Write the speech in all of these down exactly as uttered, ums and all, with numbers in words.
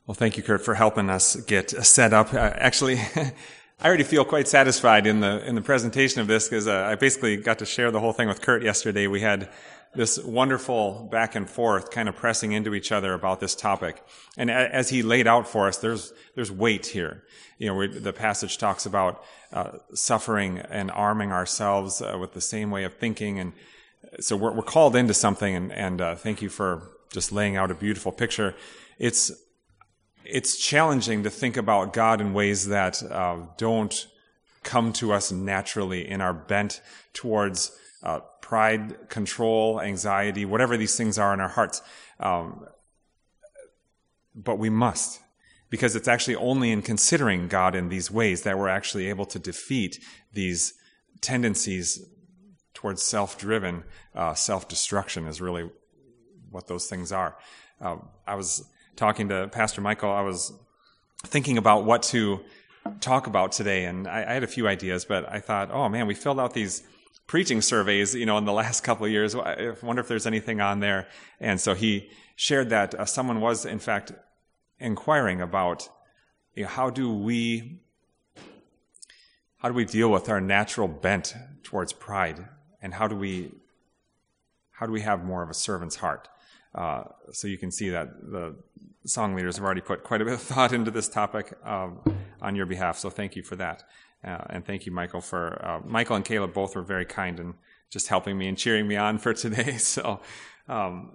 Well, thank you, Kurt, for helping us get set up. Uh, actually, I already feel quite satisfied in the in the presentation of this because uh, I basically got to share the whole thing with Kurt yesterday. We had this wonderful back and forth, kind of pressing into each other about this topic. And a, as he laid out for us, there's there's weight here. You know, we, the passage talks about uh, suffering and arming ourselves uh, with the same way of thinking, and so we're, we're called into something. And, and uh, thank you for just laying out a beautiful picture. It's It's challenging to think about God in ways that uh, don't come to us naturally in our bent towards uh, pride, control, anxiety, whatever these things are in our hearts. Um, but we must, because it's actually only in considering God in these ways that we're actually able to defeat these tendencies towards self-driven uh, self-destruction is really what those things are. Uh, I was talking to Pastor Michael, I was thinking about what to talk about today, and I, I had a few ideas, but I thought, oh man, we filled out these preaching surveys, you know, in the last couple of years. I wonder if there's anything on there. And so he shared that uh, someone was, in fact, inquiring about, you know, how do we, how do we deal with our natural bent towards pride, and how do we, how do we have more of a servant's heart? Uh, so you can see that the song leaders have already put quite a bit of thought into this topic um, on your behalf. So thank you for that. Uh, and thank you, Michael, for, uh, Michael and Caleb both were very kind and just helping me and cheering me on for today. So um,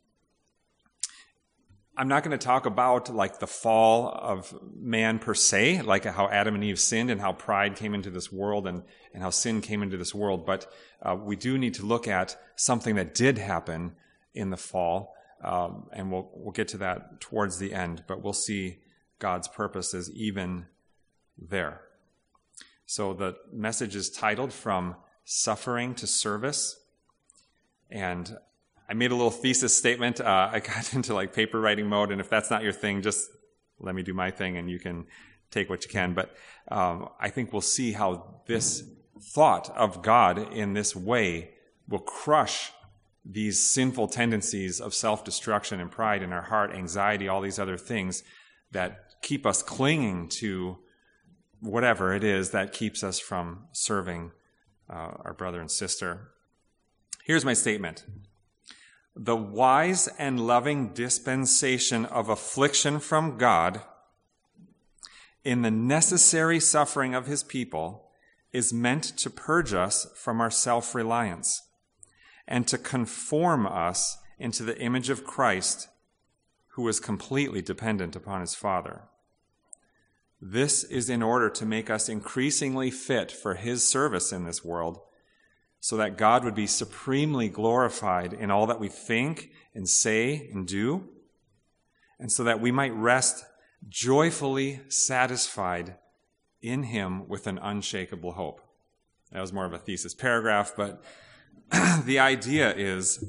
I'm not going to talk about like the fall of man per se, like how Adam and Eve sinned and how pride came into this world and, and how sin came into this world. But uh, we do need to look at something that did happen in the fall, um, and we'll we'll get to that towards the end, but we'll see God's purposes even there. So the message is titled From Suffering to Service, and I made a little thesis statement. Uh, I got into like paper writing mode, and if that's not your thing, just let me do my thing, and you can take what you can. But um, I think we'll see how this thought of God in this way will crush these sinful tendencies of self-destruction and pride in our heart, anxiety, all these other things that keep us clinging to whatever it is that keeps us from serving uh, our brother and sister. Here's my statement. The wise and loving dispensation of affliction from God in the necessary suffering of his people is meant to purge us from our self-reliance and to conform us into the image of Christ, who was completely dependent upon his Father. This is in order to make us increasingly fit for his service in this world, so that God would be supremely glorified in all that we think and say and do, and so that we might rest joyfully satisfied in him with an unshakable hope. That was more of a thesis paragraph, but the idea is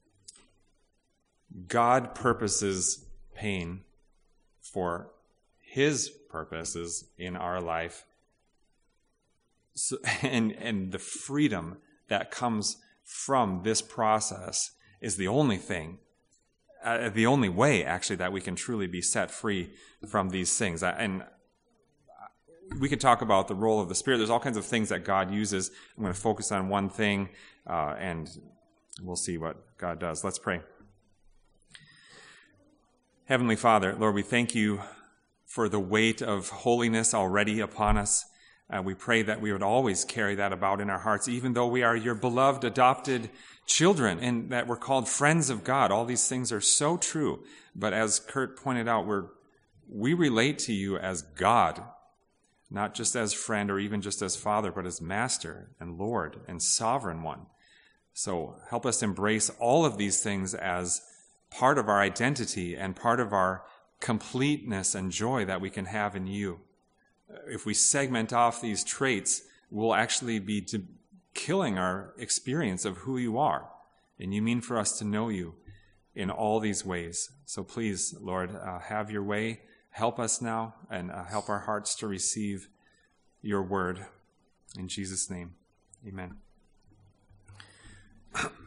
God purposes pain for his purposes in our life, so, and, and the freedom that comes from this process is the only thing, uh, the only way, actually, that we can truly be set free from these things. And we could talk about the role of the Spirit. There's all kinds of things that God uses. I'm going to focus on one thing, uh, and we'll see what God does. Let's pray. Heavenly Father, Lord, we thank you for the weight of holiness already upon us. Uh, we pray that we would always carry that about in our hearts, even though we are your beloved adopted children and that we're called friends of God. All these things are so true. But as Kurt pointed out, we're, we relate to you as God, not just as friend or even just as Father, but as Master and Lord and Sovereign One. So help us embrace all of these things as part of our identity and part of our completeness and joy that we can have in you. If we segment off these traits, we'll actually be to killing our experience of who you are. And you mean for us to know you in all these ways. So please, Lord, uh, have your way. Help us now and uh, help our hearts to receive your word. In Jesus' name, amen.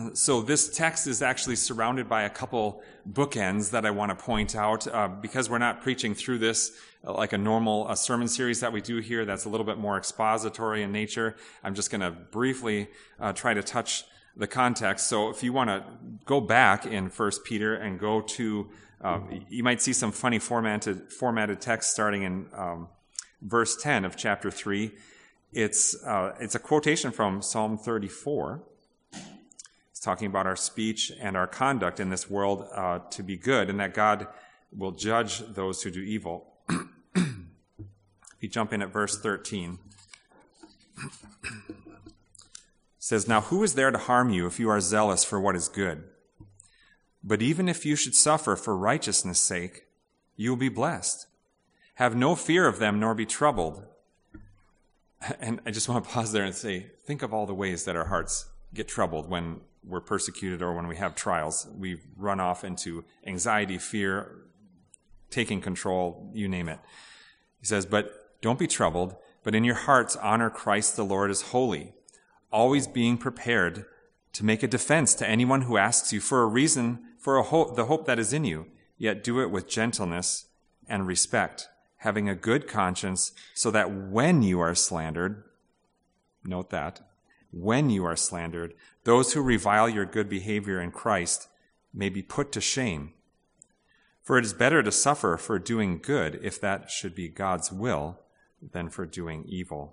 So this text is actually surrounded by a couple bookends that I want to point out, uh, because we're not preaching through this uh, like a normal uh, sermon series that we do here that's a little bit more expository in nature. I'm just going to briefly uh, try to touch the context. So if you want to go back in First Peter and go to, uh, you might see some funny formatted, formatted text starting in um, verse ten of chapter three. It's, uh, it's a quotation from Psalm thirty-four. It's talking about our speech and our conduct in this world uh, to be good, and that God will judge those who do evil. If you jump in at verse thirteen, it says, "Now who is there to harm you if you are zealous for what is good? But even if you should suffer for righteousness' sake, you will be blessed. Have no fear of them, nor be troubled." And I just want to pause there and say, think of all the ways that our hearts get troubled when we're persecuted or when we have trials. We run off into anxiety, fear, taking control, you name it. He says, "But don't be troubled, but in your hearts honor Christ the Lord as holy, always being prepared to make a defense to anyone who asks you for a reason for a hope, the hope that is in you, yet do it with gentleness and respect, having a good conscience, so that when you are slandered," note that, "when you are slandered, those who revile your good behavior in Christ may be put to shame. For it is better to suffer for doing good, if that should be God's will, than for doing evil."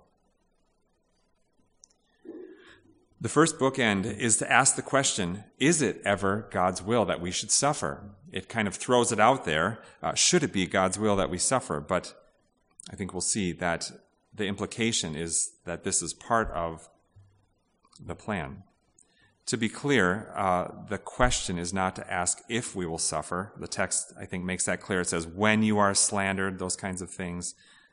The first bookend is to ask the question, is it ever God's will that we should suffer? It kind of throws it out there. Uh, should it be God's will that we suffer? But I think we'll see that the implication is that this is part of the plan. To be clear, uh, the question is not to ask if we will suffer. The text, I think, makes that clear. It says, when you are slandered, those kinds of things.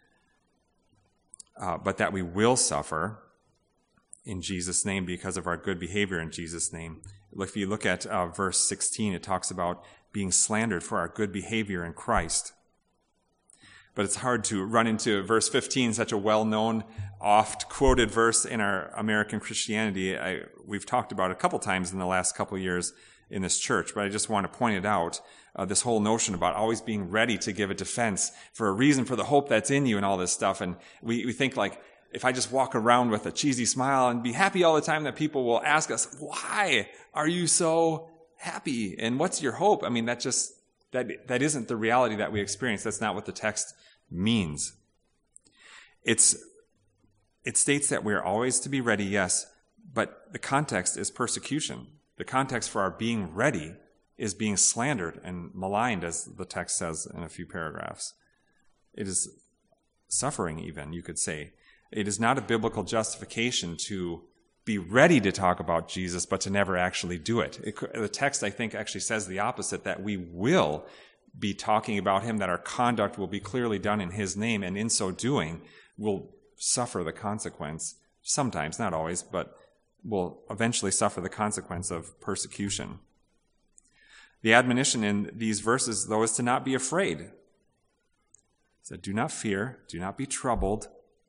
Uh, but that we will suffer in Jesus' name because of our good behavior in Jesus' name. If you look at uh, verse sixteen, it talks about being slandered for our good behavior in Christ. But it's hard to run into verse fifteen, such a well-known, oft-quoted verse in our American Christianity. I, we've talked about it a couple times in the last couple years in this church, but I just want to point it out, uh, this whole notion about always being ready to give a defense for a reason for the hope that's in you and all this stuff. And we, we think like, if I just walk around with a cheesy smile and be happy all the time, that people will ask us, why are you so happy? And what's your hope? I mean, that just, that, that isn't the reality that we experience. That's not what the text means. It's, it states that we're always to be ready, yes, but the context is persecution. The context for our being ready is being slandered and maligned, as the text says in a few paragraphs. It is suffering even, you could say. It is not a biblical justification to be ready to talk about Jesus, but to never actually do it. it. The text, I think, actually says the opposite, that we will be talking about him, that our conduct will be clearly done in his name, and in so doing, we'll suffer the consequence, sometimes, not always, but will eventually suffer the consequence of persecution. The admonition in these verses, though, is to not be afraid. It said, do not fear, do not be troubled.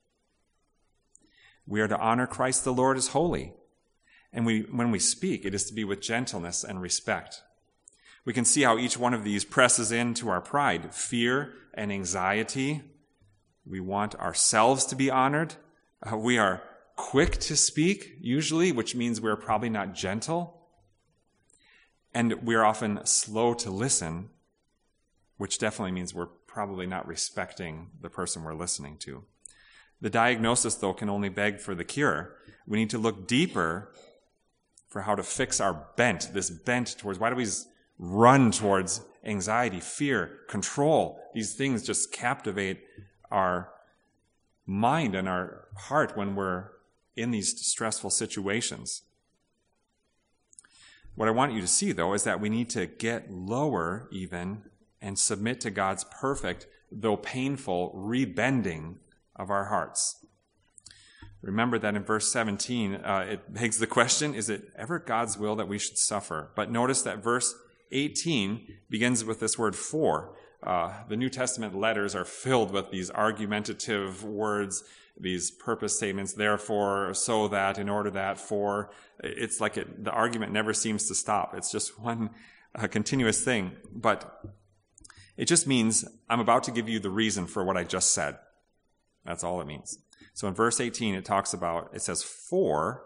We are to honor Christ the Lord as holy. And we, when we speak, it is to be with gentleness and respect. We can see how each one of these presses into our pride, fear and anxiety. We want ourselves to be honored. Uh, we are quick to speak, usually, which means we're probably not gentle. And we're often slow to listen, which definitely means we're probably not respecting the person we're listening to. The diagnosis, though, can only beg for the cure. We need to look deeper for how to fix our bent, this bent towards, why do we run towards anxiety, fear, control? These things just captivate our mind and our heart when we're in these stressful situations. What I want you to see, though, is that we need to get lower even and submit to God's perfect, though painful, rebending of our hearts. Remember that in verse seventeen, uh, it begs the question, is it ever God's will that we should suffer? But notice that verse eighteen begins with this word for. uh, the New Testament letters are filled with these argumentative words, these purpose statements, therefore, so that, in order that, for. It's like it, the argument never seems to stop. It's just one uh, continuous thing. But it just means I'm about to give you the reason for what I just said. That's all it means. So in verse eighteen, it talks about, it says, for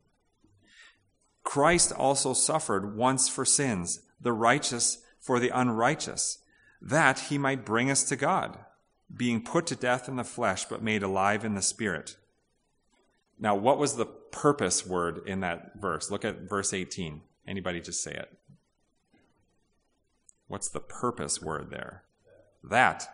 Christ also suffered once for sins, the righteous for the unrighteous, that he might bring us to God, being put to death in the flesh, but made alive in the spirit. Now, what was the purpose word in that verse? Look at verse eighteen. Anybody just say it. What's the purpose word there? That.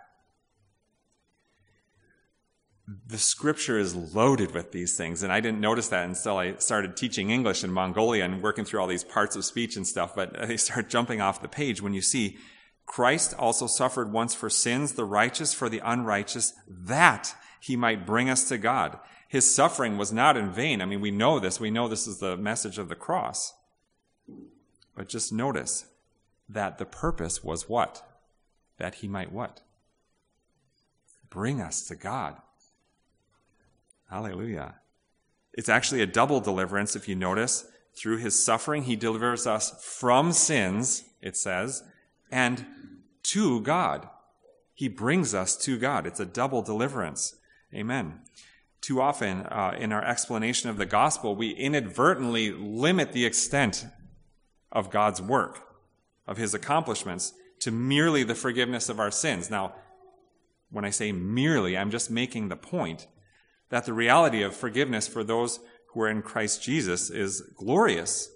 The scripture is loaded with these things, and I didn't notice that until I started teaching English in Mongolia and working through all these parts of speech and stuff, but they start jumping off the page when you see Christ also suffered once for sins, the righteous for the unrighteous, that he might bring us to God. His suffering was not in vain. I mean, we know this. We know this is the message of the cross. But just notice that the purpose was what? That he might what? Bring us to God. Hallelujah. It's actually a double deliverance, if you notice. Through his suffering, he delivers us from sins, it says, and to God. He brings us to God. It's a double deliverance. Amen. Too often, uh, in our explanation of the gospel, we inadvertently limit the extent of God's work, of his accomplishments, to merely the forgiveness of our sins. Now, when I say merely, I'm just making the point that the reality of forgiveness for those who are in Christ Jesus is glorious.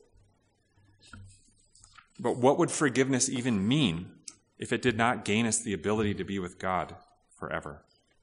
But what would forgiveness even mean if it did not gain us the ability to be with God forever?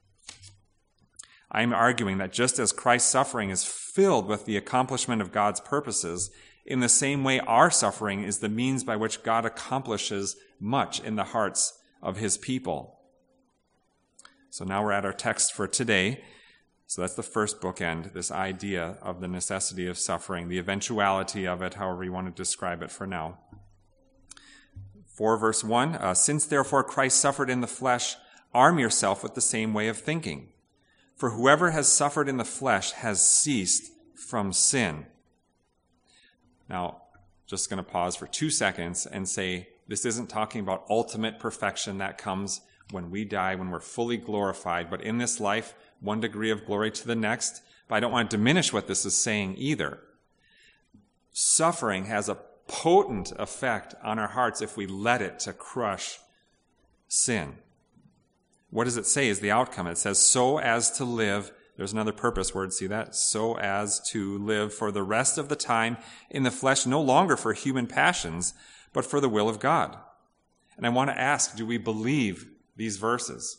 I'm arguing that just as Christ's suffering is filled with the accomplishment of God's purposes, in the same way our suffering is the means by which God accomplishes much in the hearts of his people. So now we're at our text for today. So that's the first bookend, this idea of the necessity of suffering, the eventuality of it, however you want to describe it for now. four verse one, uh, since therefore Christ suffered in the flesh, arm yourself with the same way of thinking. For whoever has suffered in the flesh has ceased from sin. Now, just going to pause for two seconds and say, this isn't talking about ultimate perfection that comes when we die, when we're fully glorified, but in this life, one degree of glory to the next. But I don't want to diminish what this is saying either. Suffering has a potent effect on our hearts if we let it to crush sin. What does it say is the outcome? It says, so as to live, there's another purpose word, see that? So as to live for the rest of the time in the flesh, no longer for human passions, but for the will of God. And I want to ask, do we believe these verses?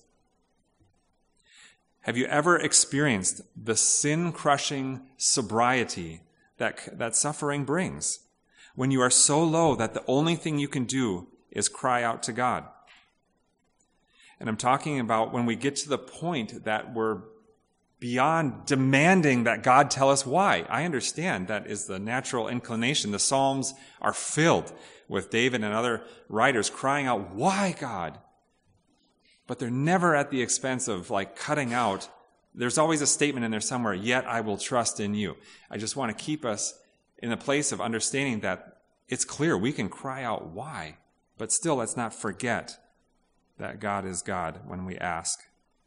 Have you ever experienced the sin-crushing sobriety that, that suffering brings? When you are so low that the only thing you can do is cry out to God. And I'm talking about when we get to the point that we're beyond demanding that God tell us why. I understand that is the natural inclination. The Psalms are filled with David and other writers crying out, why, God? But they're never at the expense of like cutting out. There's always a statement in there somewhere, yet I will trust in you. I just want to keep us in a place of understanding that it's clear we can cry out why, but still let's not forget that God is God when we ask.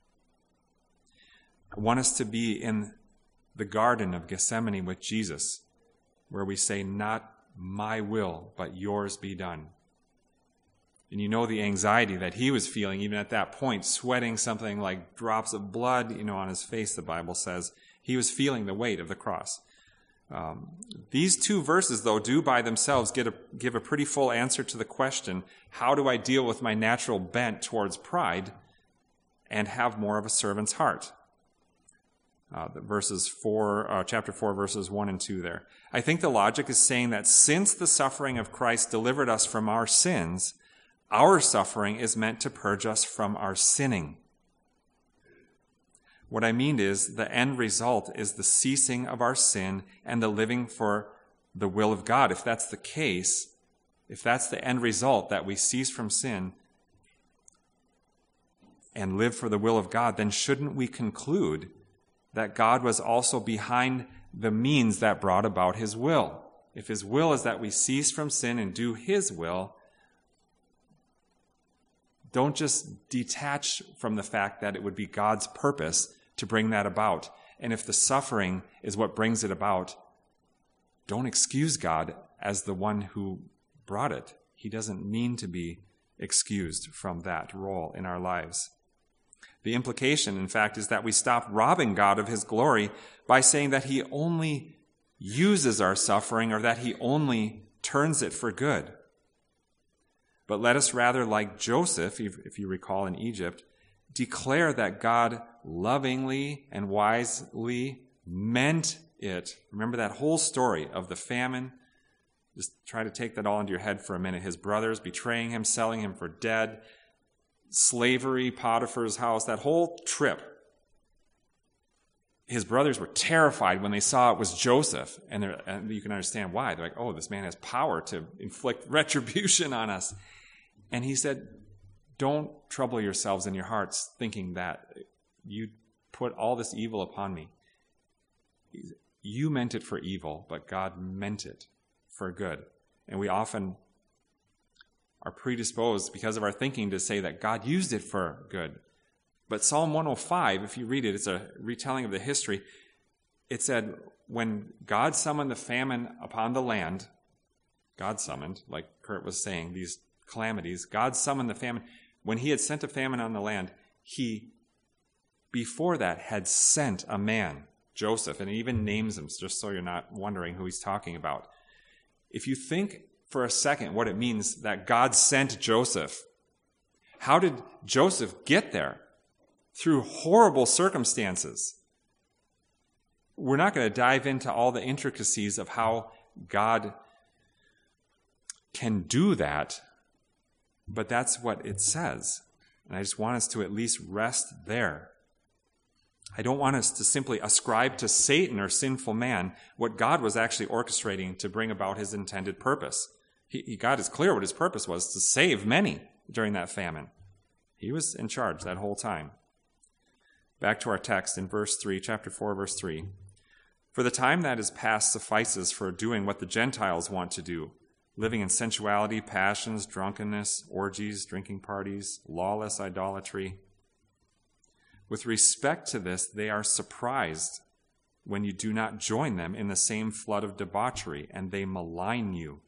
I want us to be in the Garden of Gethsemane with Jesus, where we say, not my will, but yours be done. And you know the anxiety that he was feeling even at that point, sweating something like drops of blood, you know, on his face, the Bible says. He was feeling the weight of the cross. Um, these two verses, though, do by themselves get a, give a pretty full answer to the question, how do I deal with my natural bent towards pride and have more of a servant's heart? Uh, the verses four, uh, chapter four, verses one and two there. I think the logic is saying that since the suffering of Christ delivered us from our sins, our suffering is meant to purge us from our sinning. What I mean is the end result is the ceasing of our sin and the living for the will of God. If that's the case, if that's the end result, that we cease from sin, and live for the will of God, then shouldn't we conclude that God was also behind the means that brought about his will? If his will is that we cease from sin and do his will, don't just detach from the fact that it would be God's purpose to bring that about. And if the suffering is what brings it about, don't excuse God as the one who brought it. He doesn't mean to be excused from that role in our lives. The implication, in fact, is that we stop robbing God of his glory by saying that he only uses our suffering or that he only turns it for good. But let us rather, like Joseph, if you recall in Egypt, declare that God lovingly and wisely meant it. Remember that whole story of the famine? Just try to take that all into your head for a minute. His brothers betraying him, selling him for dead, slavery, Potiphar's house, that whole trip. His brothers were terrified when they saw it was Joseph, and, and you can understand why. They're like, oh, this man has power to inflict retribution on us. And he said, don't trouble yourselves in your hearts thinking that you put all this evil upon me. You meant it for evil, but God meant it for good. And we often are predisposed because of our thinking to say that God used it for good. But Psalm one oh five, if you read it, it's a retelling of the history. It said, when God summoned the famine upon the land, God summoned, like Kurt was saying, these calamities, God summoned the famine. When he had sent a famine on the land, he, before that, had sent a man, Joseph, and he even names him, just so you're not wondering who he's talking about. If you think for a second what it means that God sent Joseph, how did Joseph get there? Through horrible circumstances. We're not going to dive into all the intricacies of how God can do that, but that's what it says. And I just want us to at least rest there. I don't want us to simply ascribe to Satan or sinful man what God was actually orchestrating to bring about his intended purpose. He, he, God is clear what his purpose was, to save many during that famine. He was in charge that whole time. Back to our text in verse three, chapter four, verse three. For the time that is past suffices for doing what the Gentiles want to do, living in sensuality, passions, drunkenness, orgies, drinking parties, lawless idolatry. With respect to this, they are surprised when you do not join them in the same flood of debauchery, and they malign you.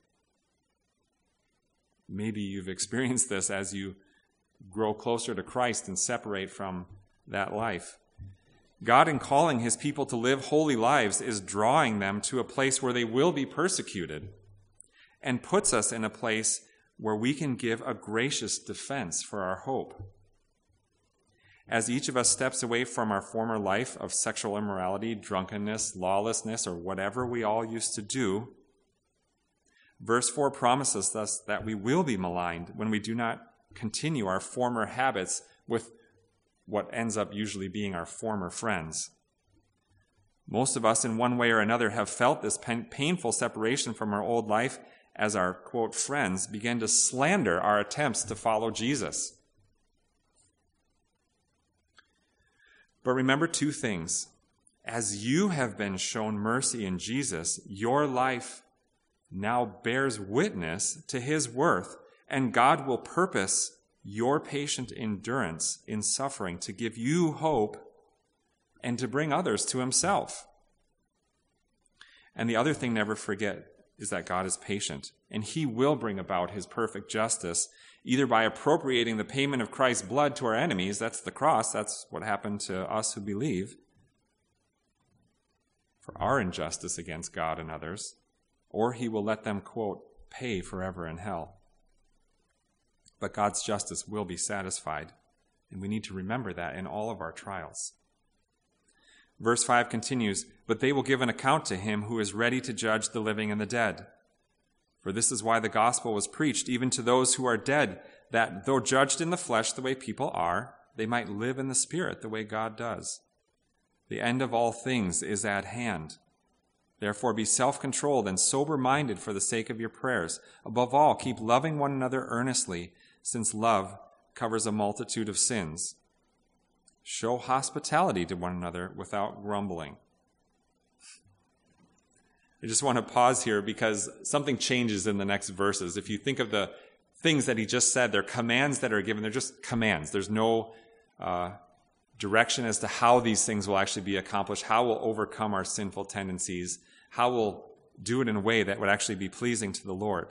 Maybe you've experienced this as you grow closer to Christ and separate from that life. God, in calling his people to live holy lives, is drawing them to a place where they will be persecuted and puts us in a place where we can give a gracious defense for our hope. As each of us steps away from our former life of sexual immorality, drunkenness, lawlessness, or whatever we all used to do, verse four promises us that we will be maligned when we do not continue our former habits with what ends up usually being our former friends. Most of us, in one way or another, have felt this painful separation from our old life as our, quote, friends begin to slander our attempts to follow Jesus. But remember two things. As you have been shown mercy in Jesus, your life now bears witness to his worth, and God will purpose your patient endurance in suffering to give you hope and to bring others to himself. And the other thing, never forget, is that God is patient, and he will bring about his perfect justice, either by appropriating the payment of Christ's blood to our enemies, that's the cross, that's what happened to us who believe, for our injustice against God and others, or he will let them, quote, pay forever in hell. But God's justice will be satisfied, and we need to remember that in all of our trials. Verse five continues, but they will give an account to him who is ready to judge the living and the dead. For this is why the gospel was preached even to those who are dead, that though judged in the flesh the way people are, they might live in the spirit the way God does. The end of all things is at hand. Therefore be self-controlled and sober-minded for the sake of your prayers. Above all, keep loving one another earnestly, since love covers a multitude of sins. Show hospitality to one another without grumbling. I just want to pause here because something changes in the next verses. If you think of the things that he just said, they're commands that are given. They're just commands. There's no uh, direction as to how these things will actually be accomplished, how we'll overcome our sinful tendencies, how we'll do it in a way that would actually be pleasing to the Lord.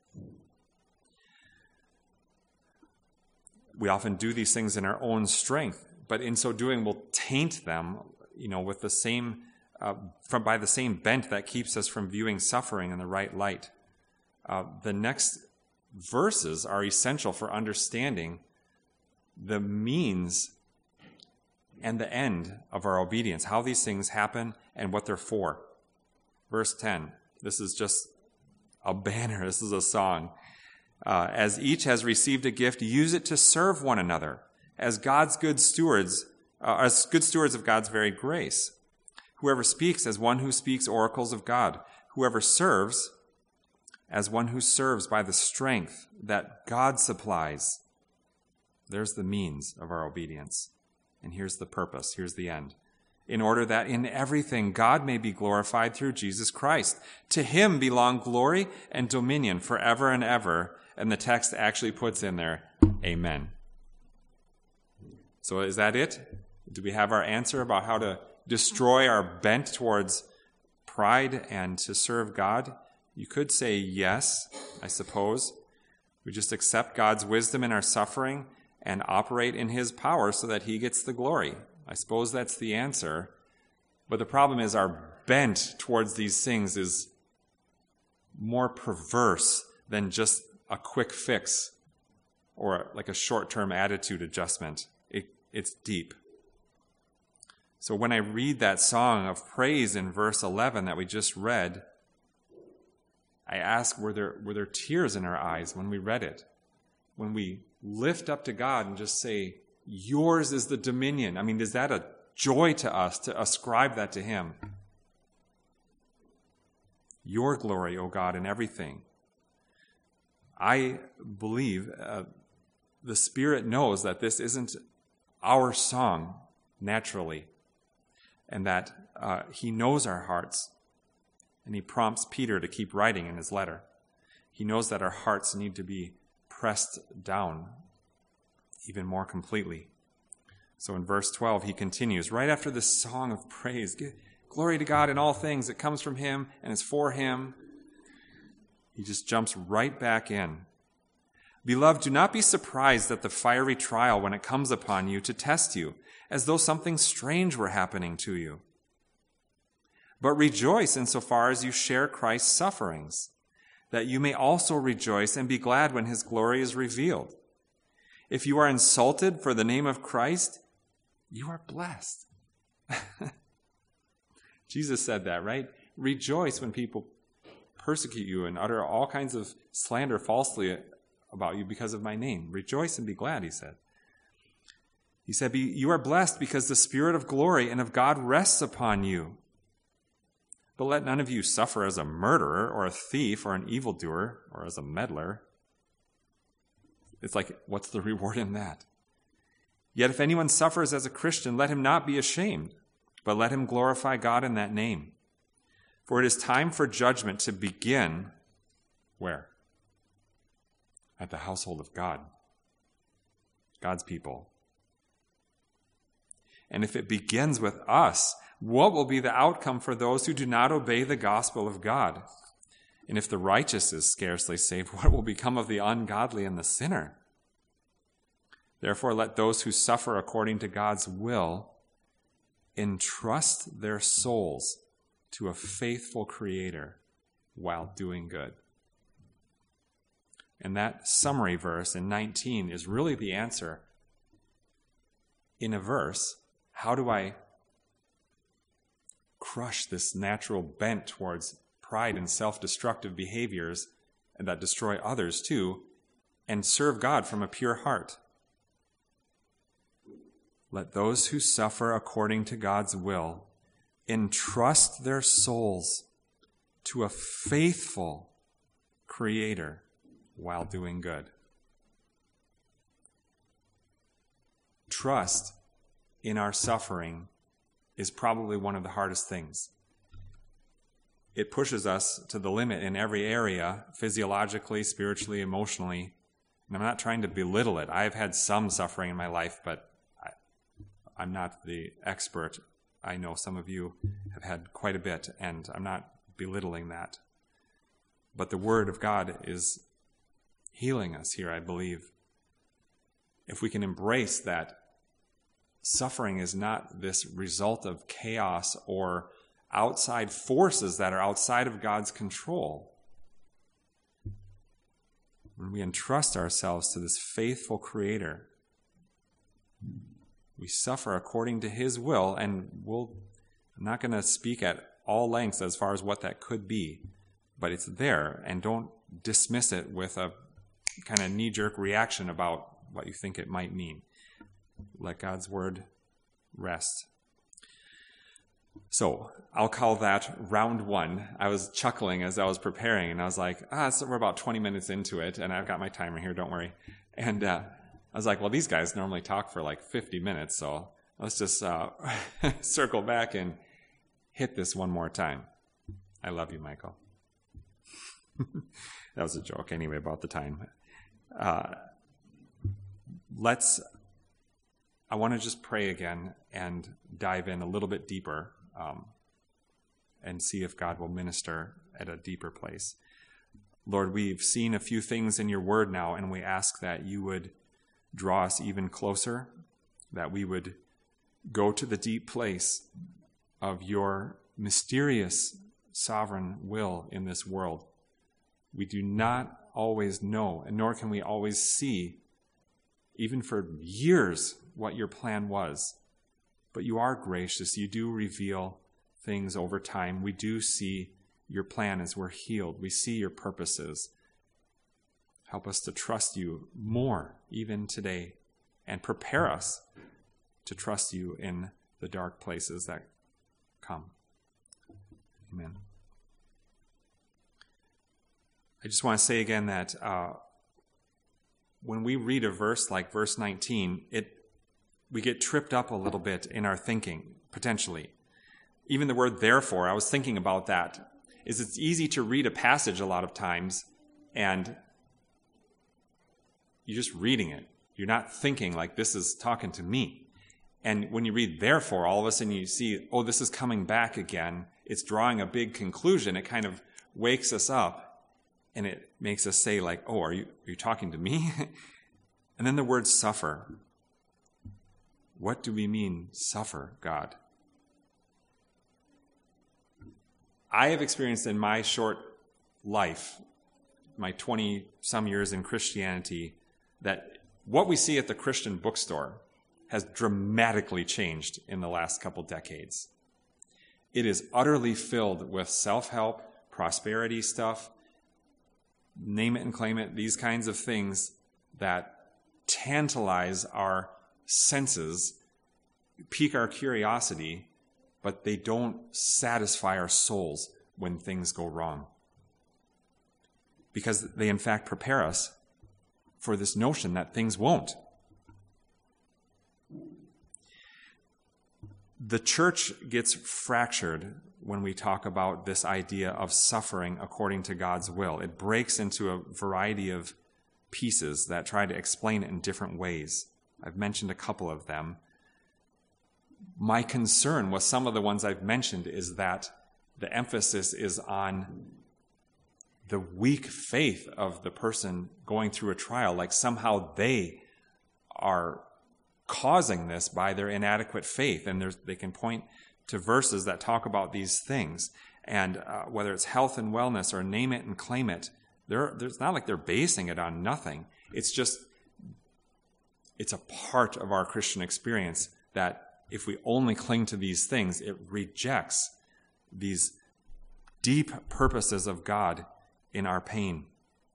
We often do these things in our own strength, but in so doing, we'll taint them, you know, with the same, uh, from by the same bent that keeps us from viewing suffering in the right light. Uh, the next verses are essential for understanding the means and the end of our obedience, how these things happen and what they're for. Verse ten, this is just a banner. This is a song. Uh, as each has received a gift, use it to serve one another as God's good stewards, uh, as good stewards of God's very grace. Whoever speaks as one who speaks oracles of God. Whoever serves as one who serves by the strength that God supplies. There's the means of our obedience. And here's the purpose. Here's the end. In order that in everything God may be glorified through Jesus Christ. To him belong glory and dominion forever and ever. And the text actually puts in there, amen. So is that it? Do we have our answer about how to destroy our bent towards pride and to serve God? You could say yes, I suppose. We just accept God's wisdom in our suffering and operate in his power so that he gets the glory. I suppose that's the answer. But the problem is our bent towards these things is more perverse than just a quick fix or like a short-term attitude adjustment. It, it's deep. So when I read that song of praise in verse eleven that we just read, I ask, were there, were there tears in our eyes when we read it? When we lift up to God and just say, yours is the dominion. I mean, is that a joy to us to ascribe that to him? Your glory, O God, in everything. I believe uh, the Spirit knows that this isn't our song naturally, and that uh, he knows our hearts, and he prompts Peter to keep writing in his letter. He knows that our hearts need to be pressed down even more completely. So in verse twelve, he continues, right after this song of praise, glory to God in all things, it comes from him and is for him. He just jumps right back in. Beloved, do not be surprised at the fiery trial when it comes upon you to test you, as though something strange were happening to you. But rejoice insofar as you share Christ's sufferings, that you may also rejoice and be glad when his glory is revealed. If you are insulted for the name of Christ, you are blessed. Jesus said that, right? Rejoice when people persecute you and utter all kinds of slander falsely about you because of my name. Rejoice and be glad, he said. He said, you are blessed because the Spirit of glory and of God rests upon you. But let none of you suffer as a murderer or a thief or an evildoer or as a meddler. It's like, what's the reward in that? Yet if anyone suffers as a Christian, let him not be ashamed, but let him glorify God in that name. For it is time for judgment to begin, where? At the household of God, God's people. And if it begins with us, what will be the outcome for those who do not obey the gospel of God? And if the righteous is scarcely saved, what will become of the ungodly and the sinner? Therefore, let those who suffer according to God's will entrust their souls to a faithful Creator while doing good. And that summary verse in nineteen is really the answer. In a verse, how do I crush this natural bent towards pride and self-destructive behaviors and that destroy others too, and serve God from a pure heart? Let those who suffer according to God's will entrust their souls to a faithful Creator while doing good. Trust in our suffering is probably one of the hardest things. It pushes us to the limit in every area, physiologically, spiritually, emotionally. And I'm not trying to belittle it. I've had some suffering in my life, but I, I'm not the expert. I know some of you have had quite a bit, and I'm not belittling that. But the Word of God is healing us here, I believe. If we can embrace that suffering is not this result of chaos or outside forces that are outside of God's control. When we entrust ourselves to this faithful Creator, we suffer according to His will, and we'll, I'm not going to speak at all lengths as far as what that could be, but it's there, and don't dismiss it with a kind of knee-jerk reaction about what you think it might mean. Let God's Word rest. So I'll call that round one. I was chuckling as I was preparing, and I was like, ah, so we're about twenty minutes into it, and I've got my timer here, don't worry. And uh, I was like, well, these guys normally talk for like fifty minutes, so let's just uh, circle back and hit this one more time. I love you, Michael. That was a joke anyway about the time. Uh, let's, I want to just pray again and dive in a little bit deeper um, and see if God will minister at a deeper place. Lord, we've seen a few things in your word now, and we ask that you would draw us even closer, that we would go to the deep place of your mysterious sovereign will in this world. We do not always know, and nor can we always see, even for years, what your plan was. But you are gracious. You do reveal things over time. We do see your plan as we're healed. We see your purposes. Help us to trust you more, even today, and prepare us to trust you in the dark places that come. Amen. I just want to say again that uh, when we read a verse like verse nineteen, it we get tripped up a little bit in our thinking, potentially. Even the word therefore, I was thinking about that, is it's easy to read a passage a lot of times, and you're just reading it. You're not thinking like this is talking to me. And when you read therefore, all of a sudden you see, oh, this is coming back again. It's drawing a big conclusion. It kind of wakes us up. And it makes us say, like, oh, are you, are you talking to me? And then the word suffer. What do we mean, suffer, God? I have experienced in my short life, my twenty-some years in Christianity, that what we see at the Christian bookstore has dramatically changed in the last couple decades. It is utterly filled with self-help, prosperity stuff, name it and claim it, these kinds of things that tantalize our senses, pique our curiosity, but they don't satisfy our souls when things go wrong. Because they in fact prepare us for this notion that things won't. The church gets fractured when we talk about this idea of suffering according to God's will. It breaks into a variety of pieces that try to explain it in different ways. I've mentioned a couple of them. My concern with some of the ones I've mentioned is that the emphasis is on the weak faith of the person going through a trial, like somehow they are causing this by their inadequate faith. And there's, they can point to verses that talk about these things. And uh, whether it's health and wellness or name it and claim it, they're, it's not like they're basing it on nothing. It's just, it's a part of our Christian experience that if we only cling to these things, it rejects these deep purposes of God in our pain.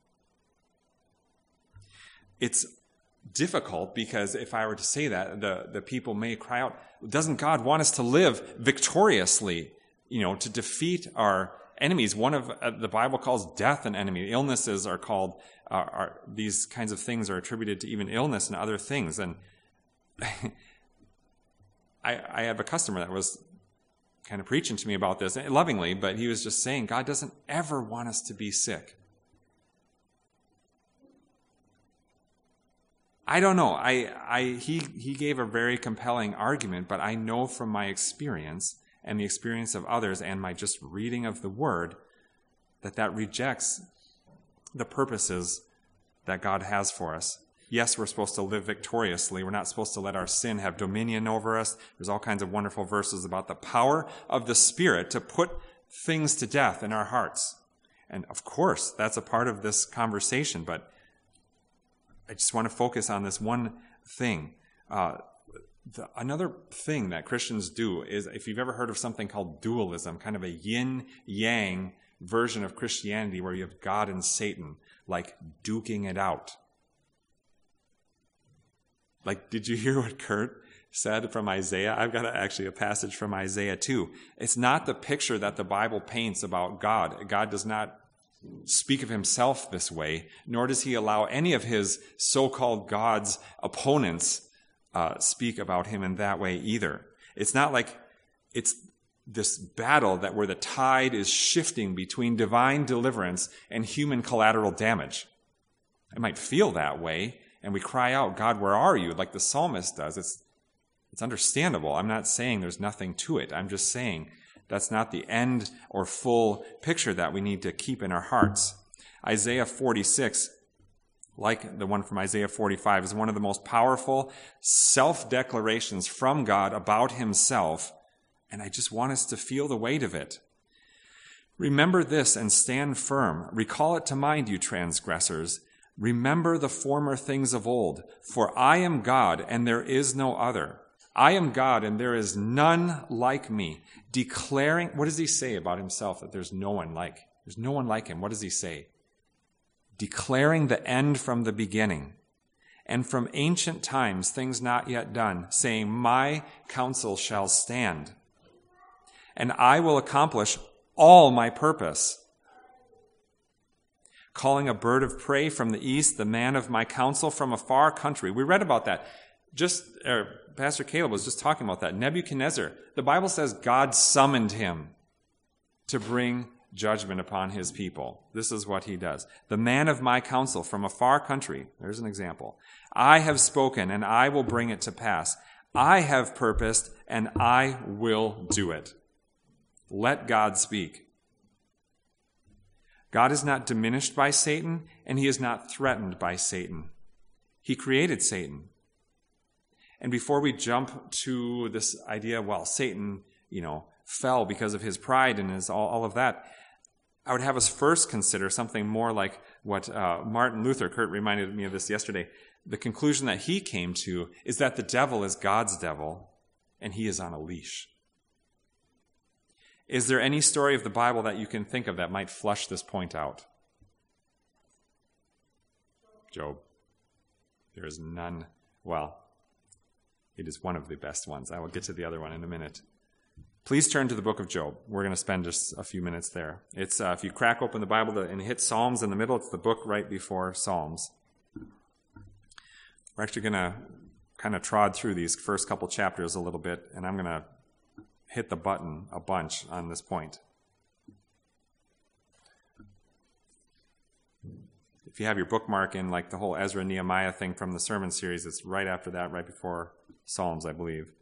It's difficult because if I were to say that, the, the people may cry out, doesn't God want us to live victoriously, you know, to defeat our enemies? One of uh, the Bible calls death an enemy. Illnesses are called, uh, are, these kinds of things are attributed to even illness and other things. And I, I have a customer that was kind of preaching to me about this lovingly, but he was just saying God doesn't ever want us to be sick. I don't know. I, I, he, he gave a very compelling argument, but I know from my experience and the experience of others and my just reading of the Word that that rejects the purposes that God has for us. Yes, we're supposed to live victoriously. We're not supposed to let our sin have dominion over us. There's all kinds of wonderful verses about the power of the Spirit to put things to death in our hearts. And of course, that's a part of this conversation, but I just want to focus on this one thing. Uh, the, another thing that Christians do is, if you've ever heard of something called dualism, kind of a yin-yang version of Christianity where you have God and Satan, like duking it out. Like, did you hear what Kurt said from Isaiah? I've got a, actually a passage from Isaiah too. It's not the picture that the Bible paints about God. God does not speak of himself this way, nor does he allow any of his so-called God's opponents uh, speak about him in that way either. It's not like it's this battle that where the tide is shifting between divine deliverance and human collateral damage. It might feel that way, and we cry out, God, where are you? Like the psalmist does. It's, it's understandable. I'm not saying there's nothing to it. I'm just saying that's not the end or full picture that we need to keep in our hearts. Isaiah forty-six, like the one from Isaiah forty-five, is one of the most powerful self-declarations from God about himself, and I just want us to feel the weight of it. Remember this and stand firm. Recall it to mind, you transgressors. Remember the former things of old, for I am God and there is no other. I am God and there is none like me. Declaring, what does he say about himself that there's no one like? There's no one like him. What does he say? Declaring the end from the beginning, and from ancient times things not yet done, saying, my counsel shall stand, and I will accomplish all my purpose. Calling a bird of prey from the east, the man of my counsel from a far country. We read about that. Just uh, Pastor Caleb was just talking about that. Nebuchadnezzar, the Bible says God summoned him to bring judgment upon his people. This is what he does. The man of my counsel from a far country. There's an example. I have spoken and I will bring it to pass. I have purposed and I will do it. Let God speak. God is not diminished by Satan, and he is not threatened by Satan. He created Satan. And before we jump to this idea, well, Satan, you know, fell because of his pride and his all, all of that, I would have us first consider something more like what uh, Martin Luther, Kurt reminded me of this yesterday, the conclusion that he came to is that the devil is God's devil, and he is on a leash. Is there any story of the Bible that you can think of that might flush this point out? Job. There is none. Well, it is one of the best ones. I will get to the other one in a minute. Please turn to the book of Job. We're going to spend just a few minutes there. It's uh, if you crack open the Bible and hit Psalms in the middle, it's the book right before Psalms. We're actually going to kind of trod through these first couple chapters a little bit, and I'm going to hit the button a bunch on this point. If you have your bookmark in like the whole Ezra Nehemiah thing from the sermon series, it's right after that, right before Psalms, I believe.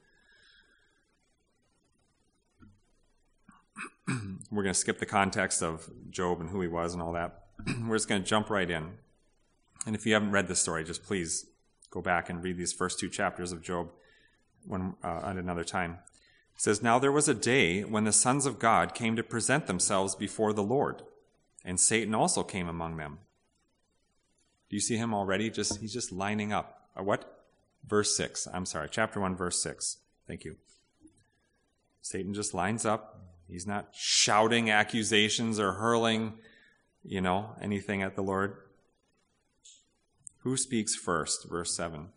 We're going to skip the context of Job and who he was and all that. We're just going to jump right in. And if you haven't read this story, just please go back and read these first two chapters of Job one, uh, at another time. It says, now there was a day when the sons of God came to present themselves before the Lord, and Satan also came among them. Do you see him already? Just He's just lining up. Or what? Verse six. I'm sorry, chapter one, verse six. Thank you. Satan just lines up. He's not shouting accusations or hurling, you know, anything at the Lord. Who speaks first? Verse seven.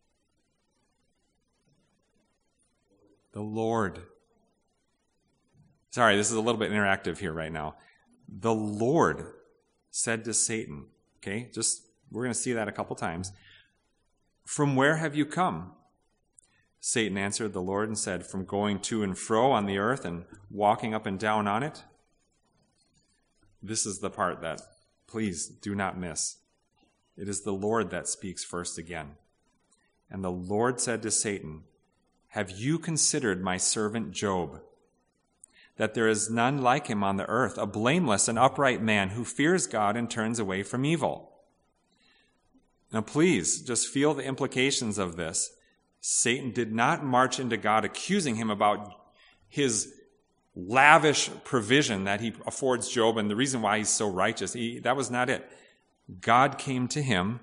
The Lord. Sorry, this is a little bit interactive here right now. The Lord said to Satan, okay, just, we're going to see that a couple times. From where have you come? Satan answered the Lord and said, from going to and fro on the earth and walking up and down on it. This is the part that, please do not miss. It is the Lord that speaks first again. And the Lord said to Satan, have you considered my servant Job, that there is none like him on the earth, a blameless and upright man who fears God and turns away from evil? Now please, just feel the implications of this. Satan did not march into God accusing him about his lavish provision that he affords Job and the reason why he's so righteous. He, that was not it. God came to him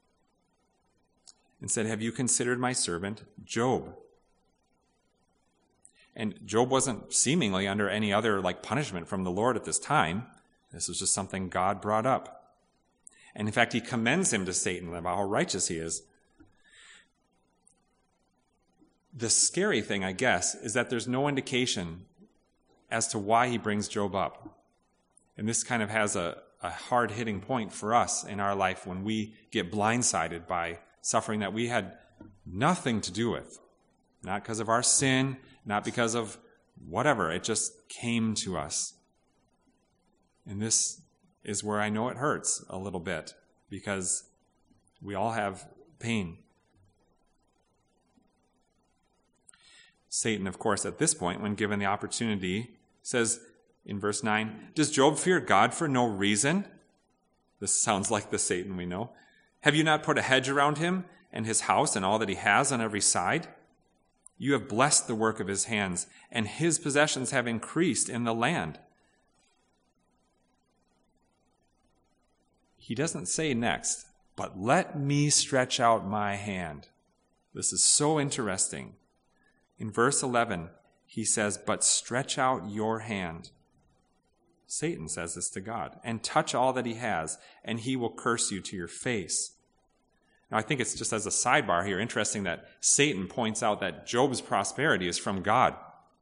and said, have you considered my servant Job? And Job wasn't seemingly under any other like punishment from the Lord at this time. This was just something God brought up. And in fact, he commends him to Satan about how righteous he is. The scary thing, I guess, is that there's no indication as to why he brings Job up. And this kind of has a, a hard-hitting point for us in our life when we get blindsided by suffering that we had nothing to do with. Not because of our sin, not because of whatever. It just came to us. And this is where I know it hurts a little bit, because we all have pain. Satan, of course, at this point, when given the opportunity, says in verse nine, does Job fear God for no reason? This sounds like the Satan we know. Have you not put a hedge around him and his house and all that he has on every side? You have blessed the work of his hands, and his possessions have increased in the land. He doesn't say next, but let me stretch out my hand. This is so interesting. In verse eleven, he says, but stretch out your hand. Satan says this to God, and touch all that he has, and he will curse you to your face. Now, I think it's just as a sidebar here, interesting that Satan points out that Job's prosperity is from God.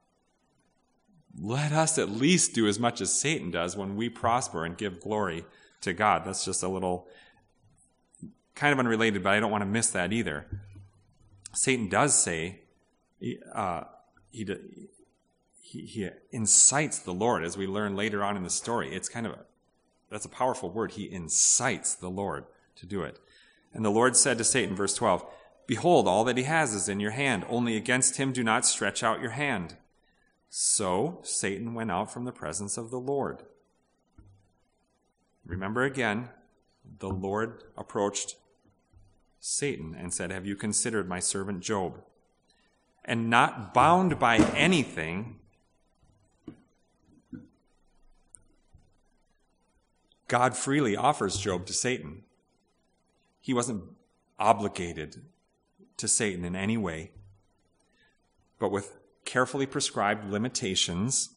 Let us at least do as much as Satan does when we prosper and give glory to God. That's just a little kind of unrelated, but I don't want to miss that either. Satan does say, uh, he, he, he incites the Lord, as we learn later on in the story. It's kind of, a, that's a powerful word. He incites the Lord to do it. And the Lord said to Satan, verse twelve, behold, all that he has is in your hand. Only against him do not stretch out your hand. So Satan went out from the presence of the Lord. Remember again, the Lord approached Satan and said, have you considered my servant Job? And not bound by anything, God freely offers Job to Satan. He wasn't obligated to Satan in any way, but with carefully prescribed limitations,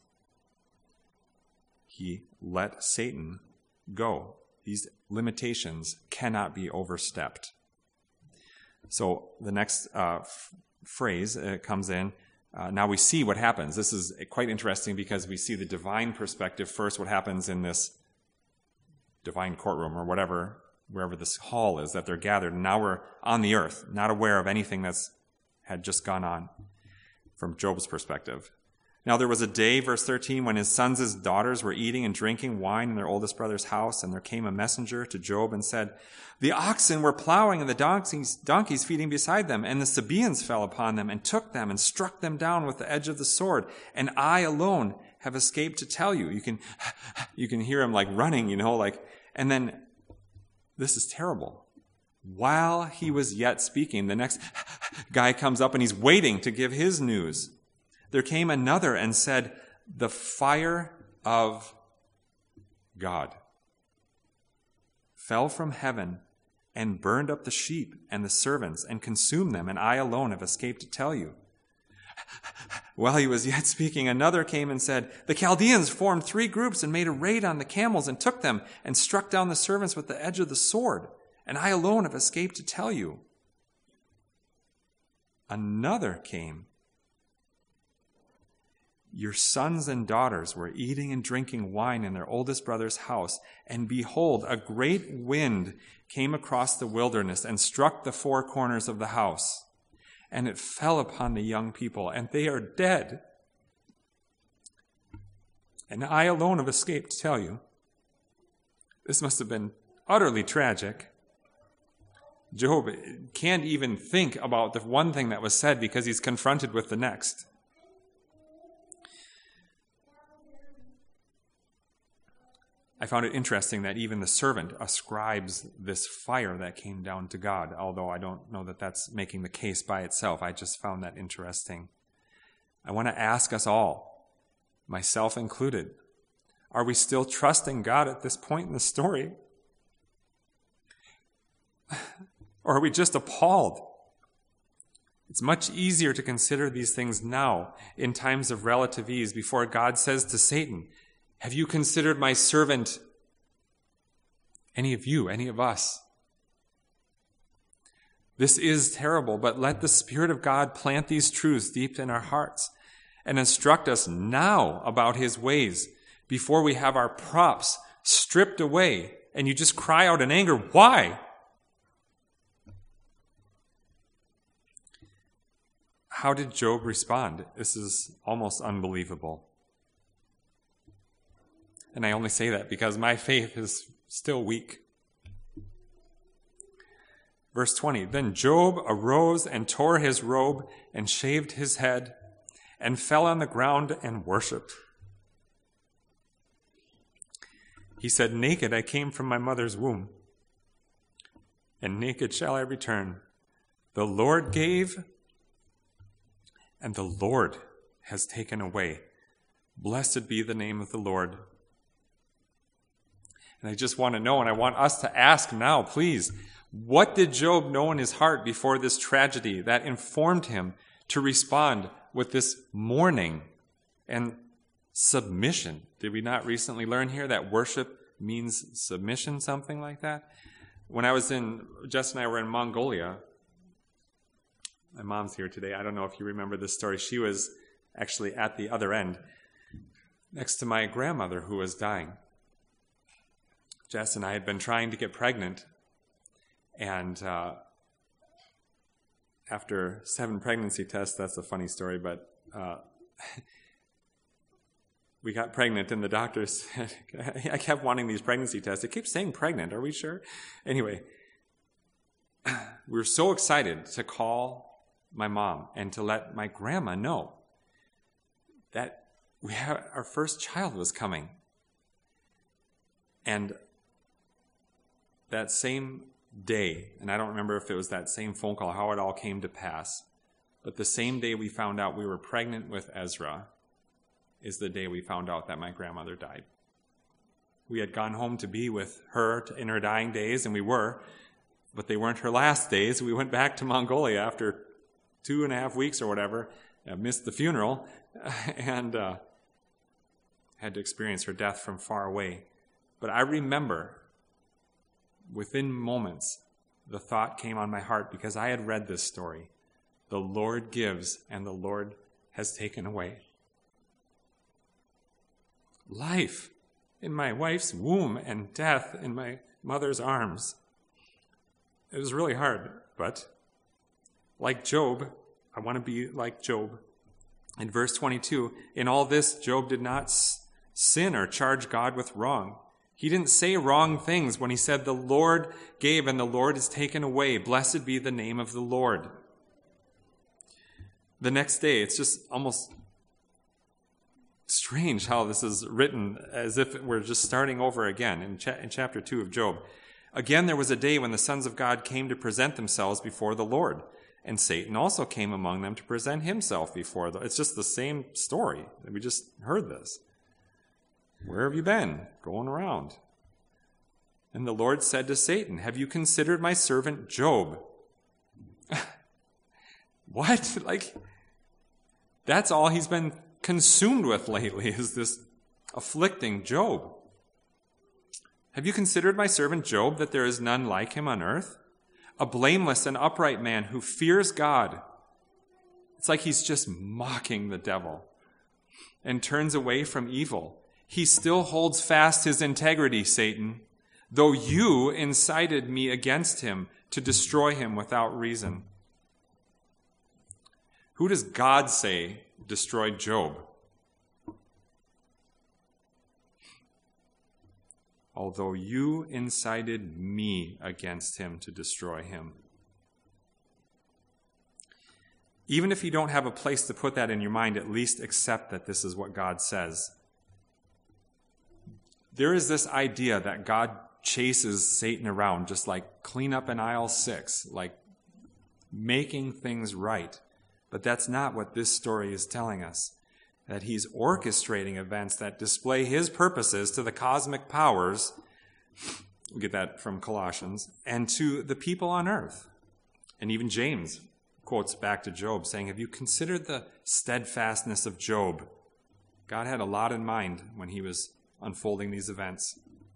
he let Satan go. These limitations cannot be overstepped. So the next uh, f- phrase uh, comes in. Uh, now we see what happens. This is quite interesting because we see the divine perspective first, what happens in this divine courtroom or whatever, wherever this hall is that they're gathered. And now we're on the earth, not aware of anything that's had just gone on from Job's perspective. Now there was a day, verse thirteen, when his sons' daughters were eating and drinking wine in their oldest brother's house, and there came a messenger to Job and said, the oxen were plowing and the donkeys, donkeys feeding beside them, and the Sabaeans fell upon them and took them and struck them down with the edge of the sword. And I alone have escaped to tell you. You can, you can hear him like running, you know, like, and then this is terrible. While he was yet speaking, the next guy comes up and he's waiting to give his news. There came another and said, the fire of God fell from heaven and burned up the sheep and the servants and consumed them, and I alone have escaped to tell you. While he was yet speaking, another came and said, the Chaldeans formed three groups and made a raid on the camels and took them and struck down the servants with the edge of the sword, and I alone have escaped to tell you. Another came. Your sons and daughters were eating and drinking wine in their oldest brother's house, and behold, a great wind came across the wilderness and struck the four corners of the house. and it fell upon the young people, and they are dead. And I alone have escaped to tell you. This must have been utterly tragic. Job can't even think about the one thing that was said because he's confronted with the next. I found it interesting that even the servant ascribes this fire that came down to God, although I don't know that that's making the case by itself. I just found that interesting. I want to ask us all, myself included, are we still trusting God at this point in the story? Or are we just appalled? It's much easier to consider these things now in times of relative ease before God says to Satan, have you considered my servant? Any of you, any of us? This is terrible, but let the Spirit of God plant these truths deep in our hearts and instruct us now about his ways before we have our props stripped away and you just cry out in anger, why? How did Job respond? This is almost unbelievable. And I only say that because my faith is still weak. Verse twenty, then Job arose and tore his robe and shaved his head and fell on the ground and worshipped. He said, naked I came from my mother's womb, and naked shall I return. The Lord gave, and the Lord has taken away. Blessed be the name of the Lord. And I just want to know, and I want us to ask now, please, what did Job know in his heart before this tragedy that informed him to respond with this mourning and submission? Did we not recently learn here that worship means submission, something like that? When I was in, Jess and I were in Mongolia, my mom's here today. I don't know if you remember this story. She was actually at the other end, next to my grandmother who was dying. Jess and I had been trying to get pregnant, and uh, after seven pregnancy tests, that's a funny story, but uh, we got pregnant, and the doctor said, I kept wanting these pregnancy tests. It keeps saying pregnant. Are we sure? Anyway, we were so excited to call my mom and to let my grandma know that we have, our first child was coming. And that same day, and I don't remember if it was that same phone call, how it all came to pass, but the same day we found out we were pregnant with Ezra is the day we found out that my grandmother died. We had gone home to be with her in her dying days, and we were, but they weren't her last days. We went back to Mongolia after two and a half weeks or whatever, uh, missed the funeral, and uh, had to experience her death from far away. But I remember, within moments, the thought came on my heart because I had read this story. The Lord gives and the Lord has taken away. Life in my wife's womb and death in my mother's arms. It was really hard, but like Job, I want to be like Job. In verse twenty-two, in all this, Job did not sin or charge God with wrong. He didn't say wrong things when he said, the Lord gave and the Lord has taken away. Blessed be the name of the Lord. The next day, it's just almost strange how this is written as if we're just starting over again in, cha- in chapter two of Job. Again, there was a day when the sons of God came to present themselves before the Lord, and Satan also came among them to present himself before them. It's just the same story. We just heard this. Where have you been? Going around. And the Lord said to Satan, have you considered my servant Job? What? Like, that's all he's been consumed with lately, is this afflicting Job. Have you considered my servant Job, that there is none like him on earth? A blameless and upright man who fears God. It's like he's just mocking the devil and turns away from evil. He still holds fast his integrity, Satan, though you incited me against him to destroy him without reason. Who does God say destroyed Job? Although you incited me against him to destroy him. Even if you don't have a place to put that in your mind, at least accept that this is what God says. There is this idea that God chases Satan around, just like clean up in aisle six, like making things right. But that's not what this story is telling us. That he's orchestrating events that display his purposes to the cosmic powers, we get that from Colossians, and to the people on earth. And even James quotes back to Job saying, have you considered the steadfastness of Job? God had a lot in mind when he was unfolding these events.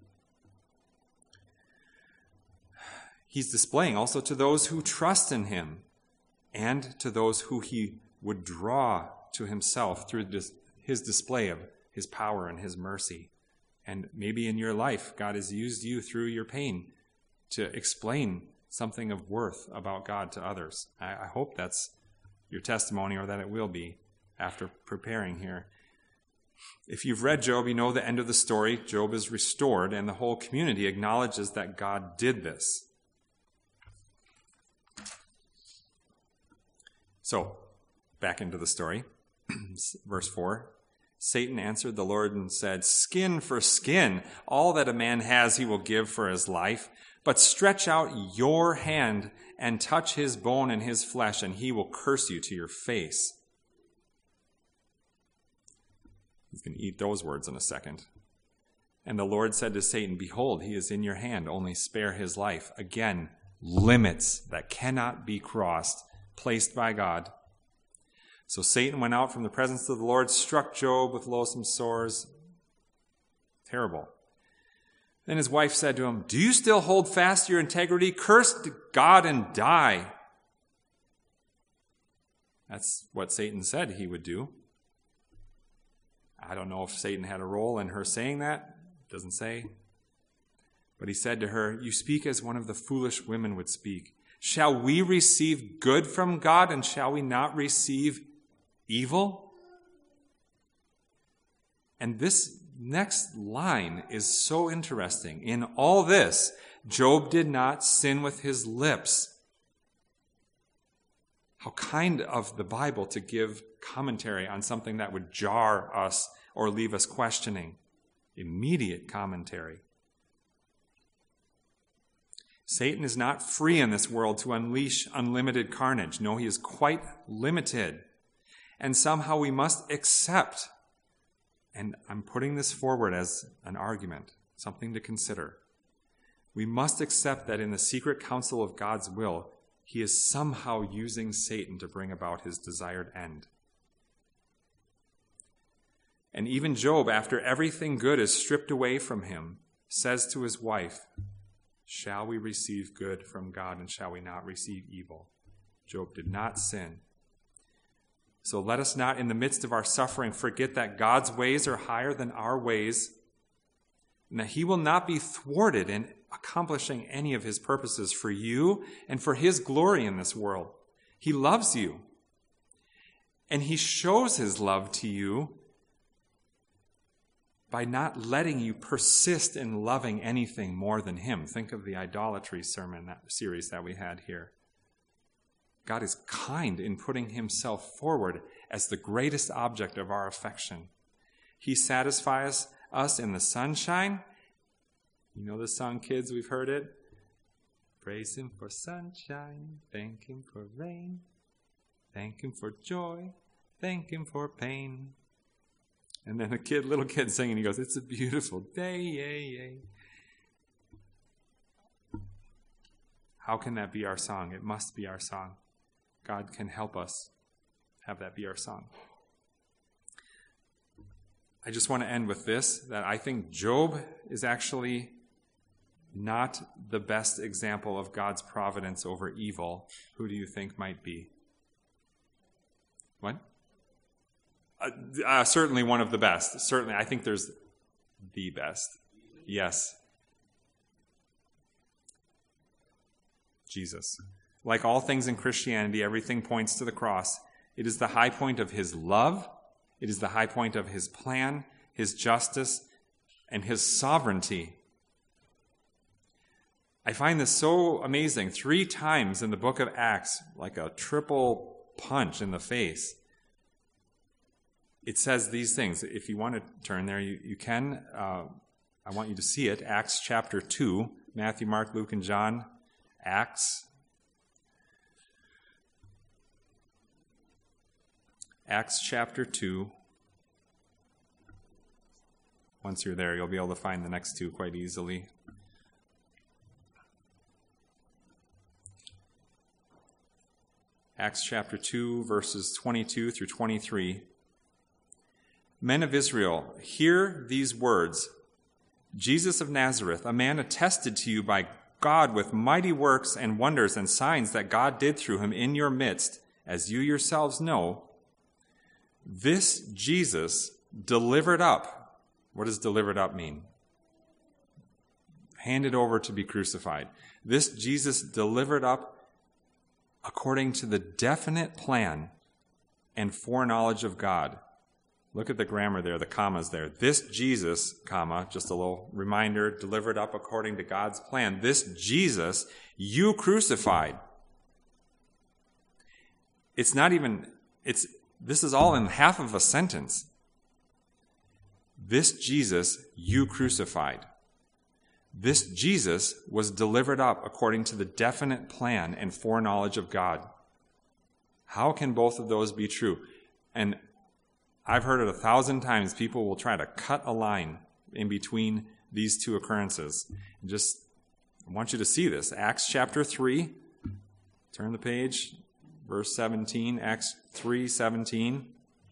He's displaying also to those who trust in him and to those who he would draw to himself through this, his display of his power and his mercy. And maybe in your life, God has used you through your pain to explain something of worth about God to others. I, I hope that's your testimony, or that it will be after preparing here. If you've read Job, you know the end of the story. Job is restored, and the whole community acknowledges that God did this. So, back into the story. Verse four. Satan answered the Lord and said, skin for skin, all that a man has he will give for his life. But stretch out your hand and touch his bone and his flesh, and he will curse you to your face. He's going to eat those words in a second. And the Lord said to Satan, behold, he is in your hand, only spare his life. Again, limits that cannot be crossed, placed by God. So Satan went out from the presence of the Lord, struck Job with loathsome sores. Terrible. Then his wife said to him, do you still hold fast to your integrity? Curse God and die. That's what Satan said he would do. I don't know if Satan had a role in her saying that. It doesn't say. But he said to her, you speak as one of the foolish women would speak. Shall we receive good from God, and shall we not receive evil? And this next line is so interesting. In all this, Job did not sin with his lips. How kind of the Bible to give commentary on something that would jar us or leave us questioning. Immediate commentary. Satan is not free in this world to unleash unlimited carnage. No, he is quite limited. And somehow we must accept, and I'm putting this forward as an argument, something to consider. We must accept that in the secret counsel of God's will, he is somehow using Satan to bring about his desired end. And even Job, after everything good is stripped away from him, says to his wife, shall we receive good from God, and shall we not receive evil? Job did not sin. So let us not, in the midst of our suffering, forget that God's ways are higher than our ways, and that he will not be thwarted in accomplishing any of his purposes for you and for his glory in this world. He loves you, and he shows his love to you by not letting you persist in loving anything more than him. Think of the idolatry sermon that series that we had here. God is kind in putting himself forward as the greatest object of our affection. He satisfies us in the sunshine. You know the song, kids? We've heard it. Praise him for sunshine. Thank him for rain. Thank him for joy. Thank him for pain. And then a kid, little kid singing, he goes, it's a beautiful day, yay, yay. How can that be our song? It must be our song. God can help us have that be our song. I just want to end with this, that I think Job is actually not the best example of God's providence over evil. Who do you think might be? What? Uh, uh, certainly one of the best. Certainly, I think there's the best. Yes. Jesus. Like all things in Christianity, everything points to the cross. It is the high point of his love. It is the high point of his plan, his justice, and his sovereignty. I find this so amazing. Three times in the book of Acts, like a triple punch in the face, it says these things. If you want to turn there, you, you can. Uh, I want you to see it. Acts chapter two, Matthew, Mark, Luke, and John. Acts. Acts chapter two. Once you're there, you'll be able to find the next two quite easily. Acts chapter two, verses twenty-two through twenty-three. Men of Israel, hear these words. Jesus of Nazareth, a man attested to you by God with mighty works and wonders and signs that God did through him in your midst, as you yourselves know. This Jesus delivered up. What does delivered up mean? Handed over to be crucified. This Jesus delivered up according to the definite plan and foreknowledge of God. Look at the grammar there, the commas there. This Jesus, comma, just a little reminder, delivered up according to God's plan. This Jesus you crucified. It's not even, it's, this is all in half of a sentence. This Jesus you crucified. This Jesus was delivered up according to the definite plan and foreknowledge of God. How can both of those be true? And I've heard it a thousand times. People will try to cut a line in between these two occurrences. Just I want you to see this. Acts chapter three. Turn the page. Verse seventeen. Acts three seventeen.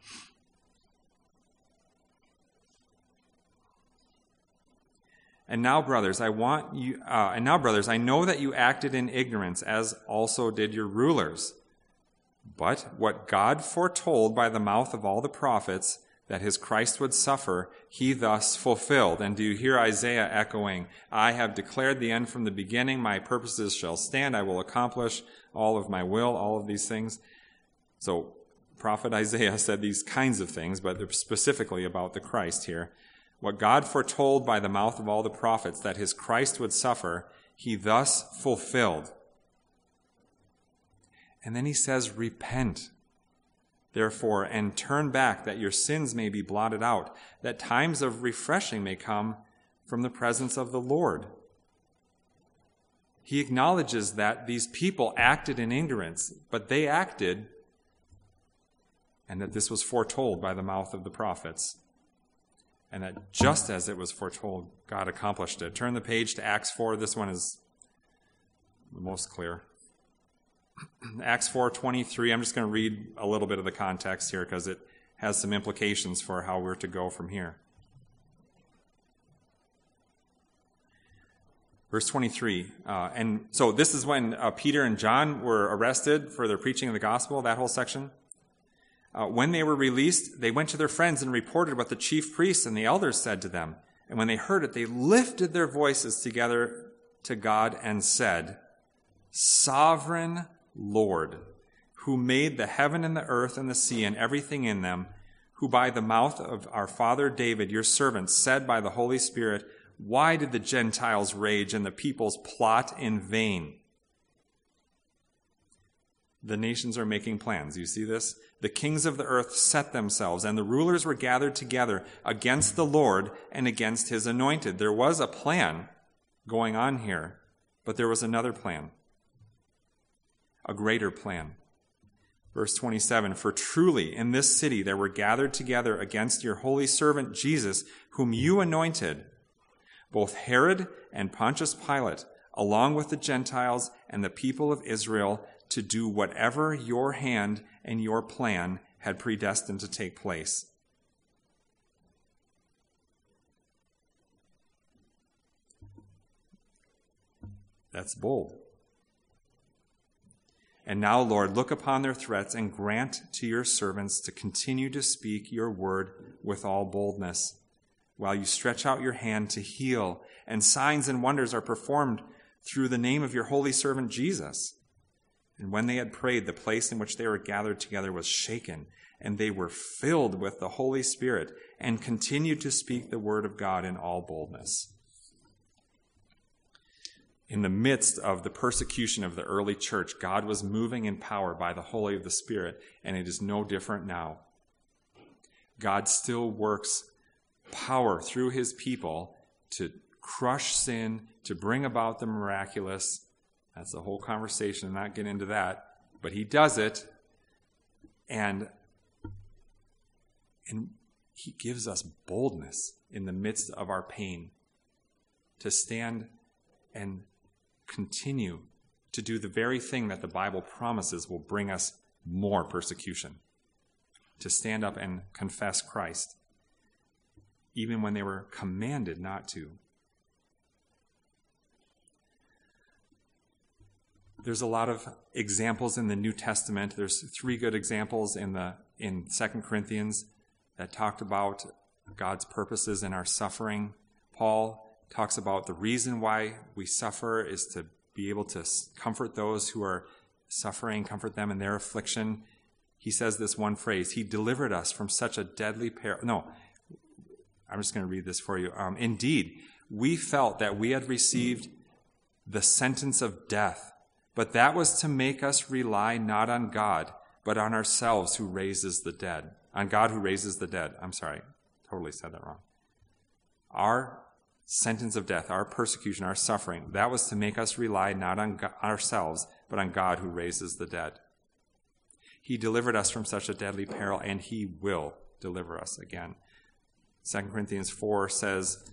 And now, brothers, I want you. Uh, and now, brothers, I know that you acted in ignorance, as also did your rulers. But what God foretold by the mouth of all the prophets, that his Christ would suffer, he thus fulfilled. And do you hear Isaiah echoing, I have declared the end from the beginning, my purposes shall stand, I will accomplish all of my will, all of these things. So, prophet Isaiah said these kinds of things, but they're specifically about the Christ here. What God foretold by the mouth of all the prophets, that his Christ would suffer, he thus fulfilled. And then he says, repent, therefore, and turn back, that your sins may be blotted out, that times of refreshing may come from the presence of the Lord. He acknowledges that these people acted in ignorance, but they acted, and that this was foretold by the mouth of the prophets. And that just as it was foretold, God accomplished it. Turn the page to Acts four. This one is the most clear. Acts four twenty-three, I'm just going to read a little bit of the context here because it has some implications for how we're to go from here. Verse twenty-three, uh, and so this is when uh, Peter and John were arrested for their preaching of the gospel, that whole section. Uh, when they were released, they went to their friends and reported what the chief priests and the elders said to them. And when they heard it, they lifted their voices together to God and said, Sovereign Lord, who made the heaven and the earth and the sea and everything in them, who by the mouth of our father David, your servant, said by the Holy Spirit, why did the Gentiles rage and the peoples plot in vain? The nations are making plans. You see this? The kings of the earth set themselves, and the rulers were gathered together against the Lord and against his anointed. There was a plan going on here, but there was another plan. A greater plan. Verse twenty-seven, for truly in this city there were gathered together against your holy servant Jesus, whom you anointed, both Herod and Pontius Pilate, along with the Gentiles and the people of Israel, to do whatever your hand and your plan had predestined to take place. That's bold. And now, Lord, look upon their threats and grant to your servants to continue to speak your word with all boldness, while you stretch out your hand to heal, and signs and wonders are performed through the name of your holy servant Jesus. And when they had prayed, the place in which they were gathered together was shaken, and they were filled with the Holy Spirit and continued to speak the word of God in all boldness. In the midst of the persecution of the early church, God was moving in power by the Holy of the Spirit, and it is no different now. God still works power through his people to crush sin, to bring about the miraculous. That's the whole conversation. I'm not getting into that. But he does it, and, and he gives us boldness in the midst of our pain to stand and continue to do the very thing that the Bible promises will bring us more persecution, to stand up and confess Christ, even when they were commanded not to. There's a lot of examples in the New Testament. There's three good examples in the in Second Corinthians that talked about God's purposes in our suffering. Paul talks about the reason why we suffer is to be able to comfort those who are suffering, comfort them in their affliction. He says this one phrase, he delivered us from such a deadly peril. No, I'm just going to read this for you. Um, Indeed, we felt that we had received the sentence of death, but that was to make us rely not on God, but on ourselves who raises the dead. On God who raises the dead. I'm sorry, totally said that wrong. Our sentence of death, our persecution, our suffering, that was to make us rely not on God, ourselves, but on God who raises the dead. He delivered us from such a deadly peril, and he will deliver us again. Second Corinthians four says,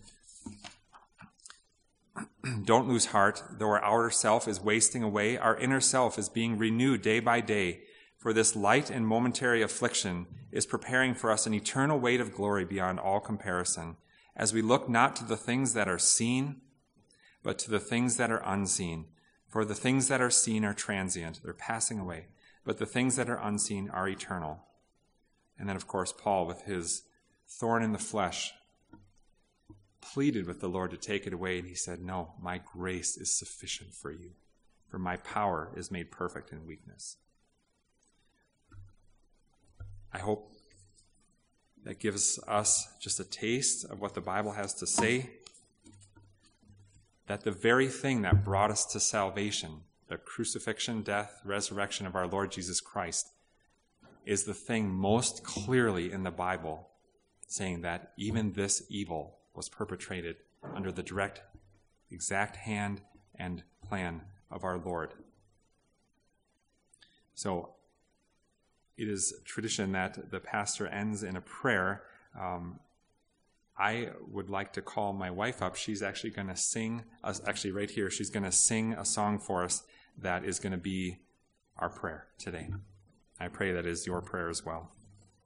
don't lose heart. Though our outer self is wasting away, our inner self is being renewed day by day. For this light and momentary affliction is preparing for us an eternal weight of glory beyond all comparison, as we look not to the things that are seen, but to the things that are unseen. For the things that are seen are transient, they're passing away, but the things that are unseen are eternal. And then, of course, Paul, with his thorn in the flesh, pleaded with the Lord to take it away, and he said, no, my grace is sufficient for you, for my power is made perfect in weakness. I hope that gives us just a taste of what the Bible has to say, that the very thing that brought us to salvation, the crucifixion, death, resurrection of our Lord Jesus Christ, is the thing most clearly in the Bible saying that even this evil was perpetrated under the direct, exact hand and plan of our Lord. So it is tradition that the pastor ends in a prayer. Um, I would like to call my wife up. She's actually going to sing, us, actually right here, she's going to sing a song for us that is going to be our prayer today. I pray that is your prayer as well.